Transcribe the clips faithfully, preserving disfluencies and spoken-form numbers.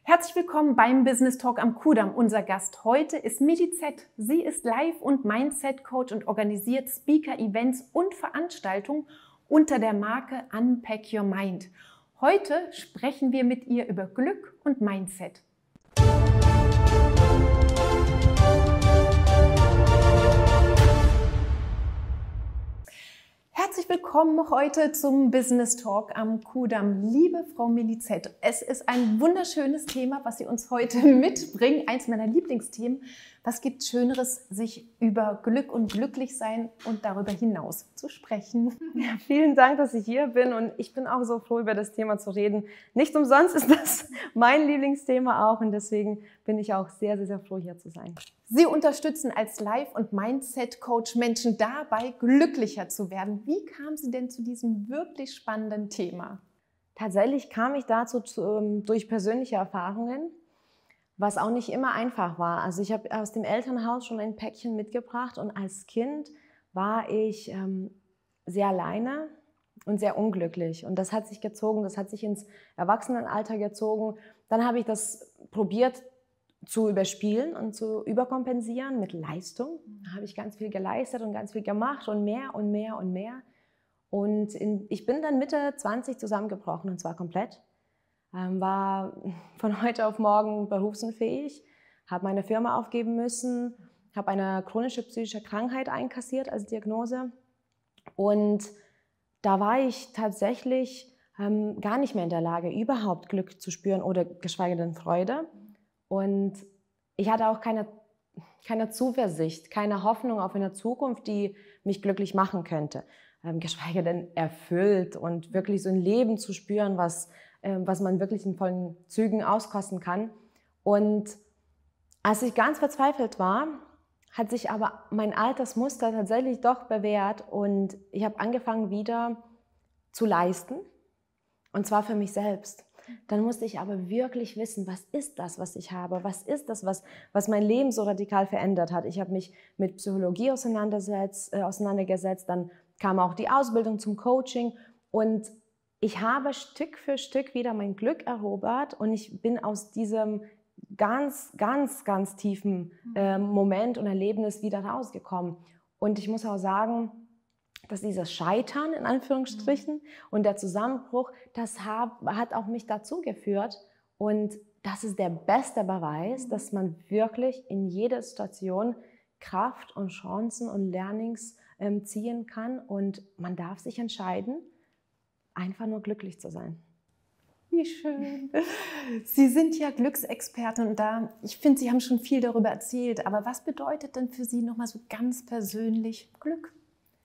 Herzlich willkommen beim Business Talk am Kudamm. Unser Gast heute ist Midi Z. Sie ist Life- und Mindset-Coach und organisiert Speaker-Events und Veranstaltungen unter der Marke Unpack Your Mind. Heute sprechen wir mit ihr über Glück und Mindset. Herzlich willkommen heute zum Business Talk am Kudamm. Liebe Frau Midi Z, es ist ein wunderschönes Thema, was Sie uns heute mitbringen. Eins meiner Lieblingsthemen. Was gibt Schöneres, sich über Glück und Glücklichsein und darüber hinaus zu sprechen? Ja, vielen Dank, dass ich hier bin, und ich bin auch so froh, über das Thema zu reden. Nicht umsonst ist das mein Lieblingsthema auch, und deswegen bin ich auch sehr, sehr, sehr froh, hier zu sein. Sie unterstützen als Life- und Mindset-Coach Menschen dabei, glücklicher zu werden. Wie kam Sie denn zu diesem wirklich spannenden Thema? Tatsächlich kam ich dazu zu, durch persönliche Erfahrungen, was auch nicht immer einfach war. Also ich habe aus dem Elternhaus schon ein Päckchen mitgebracht, und als Kind war ich ähm, sehr alleine und sehr unglücklich. Und das hat sich gezogen, das hat sich ins Erwachsenenalter gezogen. Dann habe ich das probiert zu überspielen und zu überkompensieren mit Leistung. Da habe ich ganz viel geleistet und ganz viel gemacht und mehr und mehr und mehr. Und in, ich bin dann Mitte zwanzig zusammengebrochen, und zwar komplett. Ähm, war von heute auf morgen berufsunfähig, habe meine Firma aufgeben müssen, habe eine chronische psychische Krankheit einkassiert als Diagnose. Und da war ich tatsächlich ähm, gar nicht mehr in der Lage, überhaupt Glück zu spüren oder geschweige denn Freude. Und ich hatte auch keine, keine Zuversicht, keine Hoffnung auf eine Zukunft, die mich glücklich machen könnte. Ähm, geschweige denn erfüllt und wirklich so ein Leben zu spüren, was, äh, was man wirklich in vollen Zügen auskosten kann. Und als ich ganz verzweifelt war, hat sich aber mein altes Muster tatsächlich doch bewährt, und ich habe angefangen wieder zu leisten, und zwar für mich selbst. Dann musste ich aber wirklich wissen, was ist das, was ich habe? Was ist das, was, was mein Leben so radikal verändert hat? Ich habe mich mit Psychologie auseinandergesetzt, äh, auseinandergesetzt, dann kam auch die Ausbildung zum Coaching, und ich habe Stück für Stück wieder mein Glück erobert, und ich bin aus diesem ganz, ganz, ganz tiefen äh, Moment und Erlebnis wieder rausgekommen. Und ich muss auch sagen, dass dieses Scheitern in Anführungsstrichen und der Zusammenbruch, das hab, hat auch mich dazu geführt, und das ist der beste Beweis, dass man wirklich in jeder Situation Kraft und Chancen und Learnings ähm, ziehen kann, und man darf sich entscheiden, einfach nur glücklich zu sein. Wie schön. Sie sind ja Glücksexpertin, und da, ich finde, Sie haben schon viel darüber erzählt, aber was bedeutet denn für Sie nochmal so ganz persönlich Glück?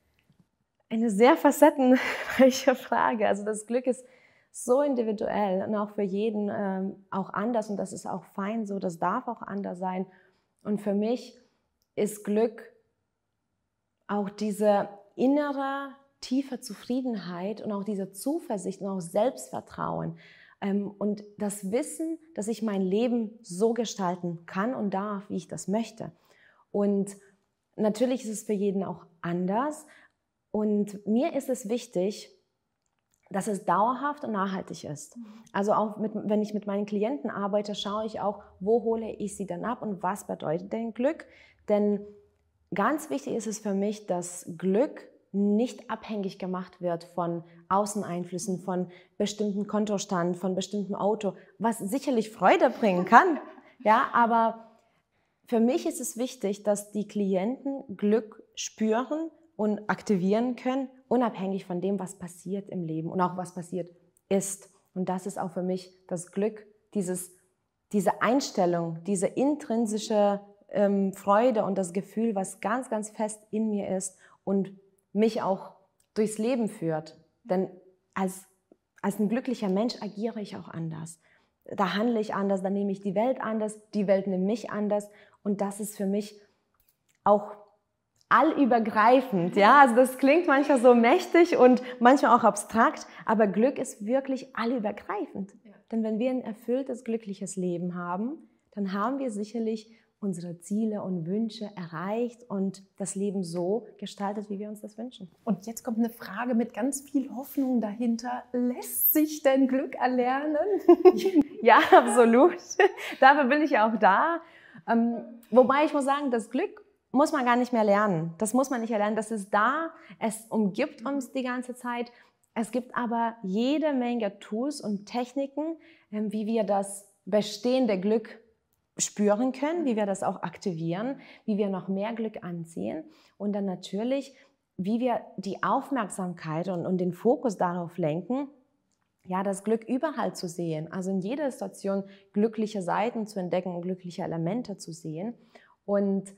Eine sehr facettenreiche Frage. Also das Glück ist so individuell und auch für jeden ähm, auch anders, und das ist auch fein so, das darf auch anders sein. Und für mich ist Glück auch diese innere, tiefe Zufriedenheit und auch diese Zuversicht und auch Selbstvertrauen ähm, und das Wissen, dass ich mein Leben so gestalten kann und darf, wie ich das möchte. Und natürlich ist es für jeden auch anders. Und mir ist es wichtig, dass es dauerhaft und nachhaltig ist. Also auch mit, wenn ich mit meinen Klienten arbeite, schaue ich auch, wo hole ich sie dann ab und was bedeutet denn Glück? Denn ganz wichtig ist es für mich, dass Glück nicht abhängig gemacht wird von Außeneinflüssen, von bestimmten Kontostand, von bestimmtem Auto, was sicherlich Freude bringen kann. Ja, aber für mich ist es wichtig, dass die Klienten Glück spüren und aktivieren können, unabhängig von dem, was passiert im Leben und auch was passiert ist. Und das ist auch für mich das Glück, dieses, diese Einstellung, diese intrinsische ähm, Freude und das Gefühl, was ganz, ganz fest in mir ist und mich auch durchs Leben führt. Denn als, als ein glücklicher Mensch agiere ich auch anders. Da handle ich anders, da nehme ich die Welt anders, die Welt nimmt mich anders, und das ist für mich auch allübergreifend, ja, also das klingt manchmal so mächtig und manchmal auch abstrakt, aber Glück ist wirklich allübergreifend. Ja. Denn wenn wir ein erfülltes, glückliches Leben haben, dann haben wir sicherlich unsere Ziele und Wünsche erreicht und das Leben so gestaltet, wie wir uns das wünschen. Und jetzt kommt eine Frage mit ganz viel Hoffnung dahinter. Lässt sich denn Glück erlernen? Ja, absolut. Dafür bin ich ja auch da. Ähm, wobei ich muss sagen, das Glück muss man gar nicht mehr lernen. Das muss man nicht erlernen. Das ist da. Es umgibt uns die ganze Zeit. Es gibt aber jede Menge Tools und Techniken, ähm, wie wir das bestehende Glück spüren können, wie wir das auch aktivieren, wie wir noch mehr Glück anziehen und dann natürlich, wie wir die Aufmerksamkeit und, und den Fokus darauf lenken, ja, das Glück überall zu sehen, also in jeder Situation glückliche Seiten zu entdecken und glückliche Elemente zu sehen. Und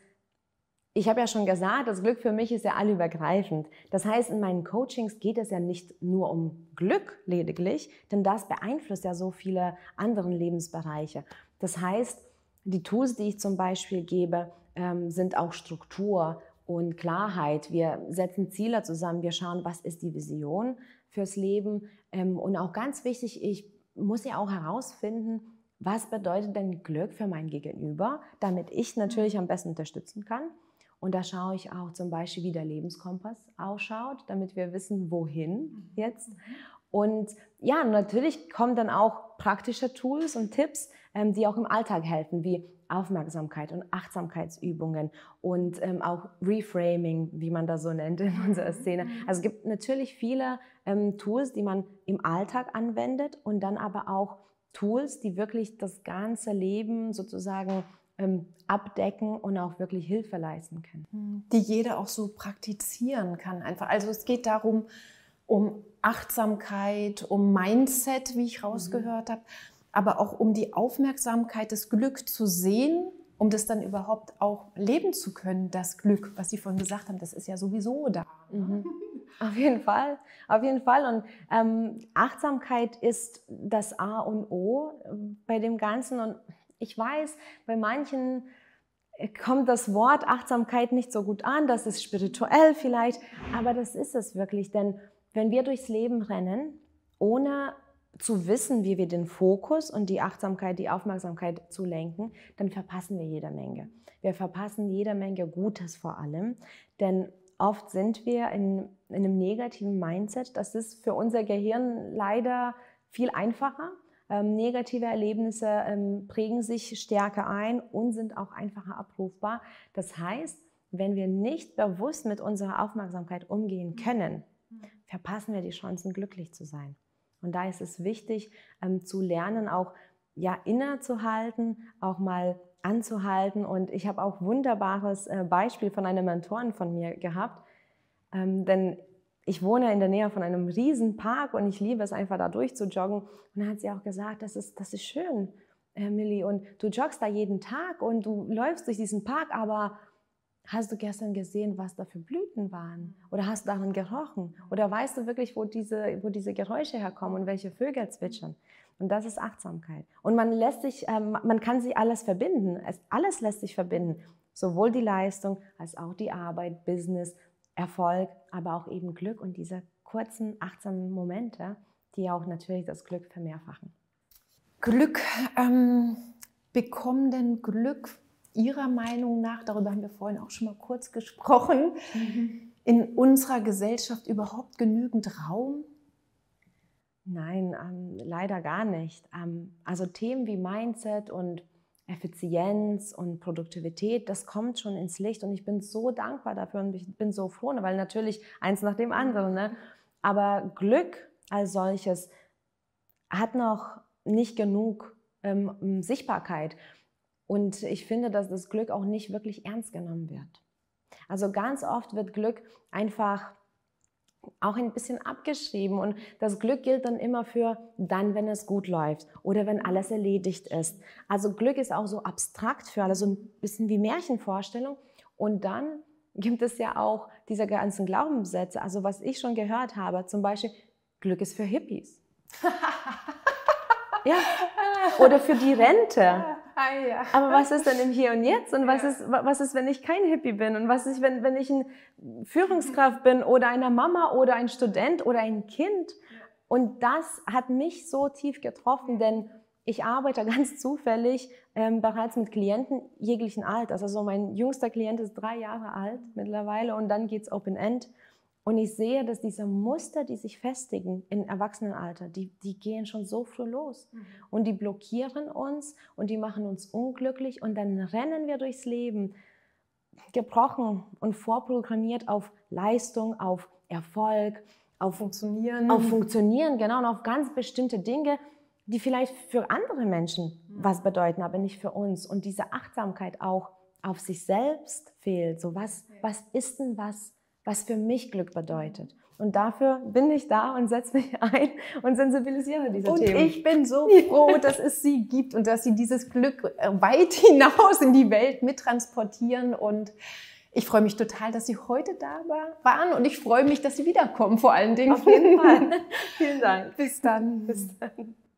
ich habe ja schon gesagt, das Glück für mich ist ja allübergreifend. Das heißt, in meinen Coachings geht es ja nicht nur um Glück lediglich, denn das beeinflusst ja so viele andere Lebensbereiche. Das heißt, die Tools, die ich zum Beispiel gebe, ähm, sind auch Struktur und Klarheit. Wir setzen Ziele zusammen, wir schauen, was ist die Vision fürs Leben. Ähm, und auch ganz wichtig, ich muss ja auch herausfinden, was bedeutet denn Glück für mein Gegenüber, damit ich natürlich am besten unterstützen kann. Und da schaue ich auch zum Beispiel, wie der Lebenskompass ausschaut, damit wir wissen, wohin jetzt. Und ja, natürlich kommen dann auch praktische Tools und Tipps, ähm, die auch im Alltag helfen, wie Aufmerksamkeit und Achtsamkeitsübungen und ähm, auch Reframing, wie man das so nennt in unserer Szene. Also es gibt natürlich viele ähm, Tools, die man im Alltag anwendet und dann aber auch Tools, die wirklich das ganze Leben sozusagen ähm, abdecken und auch wirklich Hilfe leisten können. Die jeder auch so praktizieren kann einfach. Also es geht darum, um Achtsamkeit, um Mindset, wie ich rausgehört mhm. habe, aber auch um die Aufmerksamkeit, das Glück zu sehen, um das dann überhaupt auch leben zu können, das Glück, was Sie vorhin gesagt haben, das ist ja sowieso da. Mhm. Auf jeden Fall, auf jeden Fall. Und ähm, Achtsamkeit ist das A und O bei dem Ganzen. Und ich weiß, bei manchen kommt das Wort Achtsamkeit nicht so gut an, das ist spirituell vielleicht, aber das ist es wirklich, denn wenn wir durchs Leben rennen, ohne zu wissen, wie wir den Fokus und die Achtsamkeit, die Aufmerksamkeit zu lenken, dann verpassen wir jede Menge. Wir verpassen jede Menge Gutes vor allem, denn oft sind wir in, in einem negativen Mindset. Das ist für unser Gehirn leider viel einfacher. Ähm, negative Erlebnisse ähm, prägen sich stärker ein und sind auch einfacher abrufbar. Das heißt, wenn wir nicht bewusst mit unserer Aufmerksamkeit umgehen können, verpassen wir die Chancen, glücklich zu sein. Und da ist es wichtig, ähm, zu lernen, auch ja, innezuhalten, auch mal anzuhalten. Und ich habe auch ein wunderbares äh, Beispiel von einer Mentorin von mir gehabt, ähm, denn ich wohne in der Nähe von einem riesen Park und ich liebe es einfach, da durchzujoggen. Und dann hat sie auch gesagt, das ist, das ist schön, äh, Milli, und du joggst da jeden Tag und du läufst durch diesen Park, aber hast du gestern gesehen, was da für Blüten waren? Oder hast du daran gerochen? Oder weißt du wirklich, wo diese, wo diese Geräusche herkommen und welche Vögel zwitschern? Und das ist Achtsamkeit. Und man lässt sich, ähm, man kann sich alles verbinden. Es, alles lässt sich verbinden. Sowohl die Leistung als auch die Arbeit, Business, Erfolg, aber auch eben Glück und diese kurzen, achtsamen Momente, die auch natürlich das Glück vermehrfachen. Glück, ähm, bekommen denn Glück Ihrer Meinung nach, darüber haben wir vorhin auch schon mal kurz gesprochen, mhm. in unserer Gesellschaft überhaupt genügend Raum? Nein, ähm, leider gar nicht. Ähm, also Themen wie Mindset und Effizienz und Produktivität, das kommt schon ins Licht und ich bin so dankbar dafür und ich bin so froh, weil natürlich eins nach dem anderen. Ne? Aber Glück als solches hat noch nicht genug ähm, Sichtbarkeit. Und ich finde, dass das Glück auch nicht wirklich ernst genommen wird. Also ganz oft wird Glück einfach auch ein bisschen abgeschrieben und das Glück gilt dann immer für dann, wenn es gut läuft oder wenn alles erledigt ist. Also Glück ist auch so abstrakt für alle, so ein bisschen wie Märchenvorstellung. Und dann gibt es ja auch diese ganzen Glaubenssätze, also was ich schon gehört habe, zum Beispiel Glück ist für Hippies. Ja, oder für die Rente. Aber was ist denn im Hier und Jetzt? Und was ist, was ist, wenn ich kein Hippie bin? Und was ist, wenn, wenn ich eine Führungskraft bin oder eine Mama oder ein Student oder ein Kind? Und das hat mich so tief getroffen, denn ich arbeite ganz zufällig ähm, bereits mit Klienten jeglichen Alters. Also mein jüngster Klient ist drei Jahre alt mittlerweile und dann geht es Open End. Und ich sehe, dass diese Muster, die sich festigen im Erwachsenenalter, die, die gehen schon so früh los. Mhm. Und die blockieren uns und die machen uns unglücklich. Und dann rennen wir durchs Leben, gebrochen und vorprogrammiert auf Leistung, auf Erfolg, auf Funktionieren. Auf Funktionieren, genau, und auf ganz bestimmte Dinge, die vielleicht für andere Menschen mhm. was bedeuten, aber nicht für uns. Und diese Achtsamkeit auch auf sich selbst fehlt. So, was, ja. was ist denn was? was für mich Glück bedeutet. Und dafür bin ich da und setze mich ein und sensibilisiere diese und Themen. Und ich bin so froh, dass es sie gibt und dass sie dieses Glück weit hinaus in die Welt mittransportieren. Und ich freue mich total, dass Sie heute da waren und ich freue mich, dass Sie wiederkommen vor allen Dingen. Auf jeden Fall. Vielen Dank. Bis dann. Bis dann.